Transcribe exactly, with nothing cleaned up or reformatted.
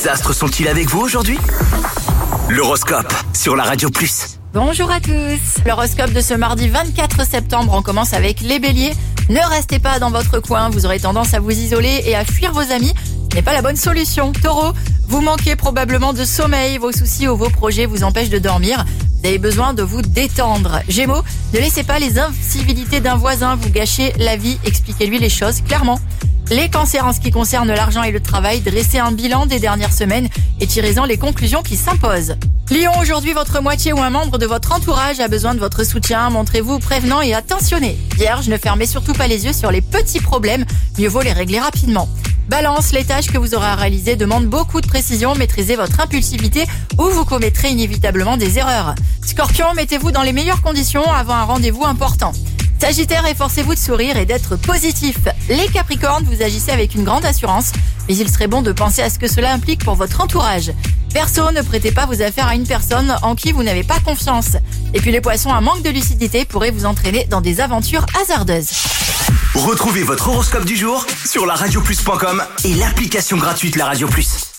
Les astres sont-ils avec vous aujourd'hui? L'horoscope sur la Radio Plus. Bonjour à tous. L'horoscope de ce mardi vingt-quatre septembre, on commence avec les béliers. Ne restez pas dans votre coin, vous aurez tendance à vous isoler et à fuir vos amis. Ce n'est pas la bonne solution. Taureau, vous manquez probablement de sommeil, vos soucis ou vos projets vous empêchent de dormir. Vous avez besoin de vous détendre. Gémeaux, ne laissez pas les incivilités d'un voisin vous gâcher la vie, expliquez-lui les choses clairement. Les cancers, en ce qui concerne l'argent et le travail, dressez un bilan des dernières semaines et tirez-en les conclusions qui s'imposent. Lion, aujourd'hui, votre moitié ou un membre de votre entourage a besoin de votre soutien. Montrez-vous prévenant et attentionné. Vierge, ne fermez surtout pas les yeux sur les petits problèmes. Mieux vaut les régler rapidement. Balance, les tâches que vous aurez à réaliser demandent beaucoup de précision. Maîtrisez votre impulsivité ou vous commettrez inévitablement des erreurs. Scorpion, mettez-vous dans les meilleures conditions avant un rendez-vous important. Sagittaire, efforcez-vous de sourire et d'être positif. Les Capricornes, vous agissez avec une grande assurance, mais il serait bon de penser à ce que cela implique pour votre entourage. Verseau, ne prêtez pas vos affaires à une personne en qui vous n'avez pas confiance. Et puis les Poissons, un manque de lucidité pourrait vous entraîner dans des aventures hasardeuses. Retrouvez votre horoscope du jour sur la radio plus point com et l'application gratuite La Radio Plus.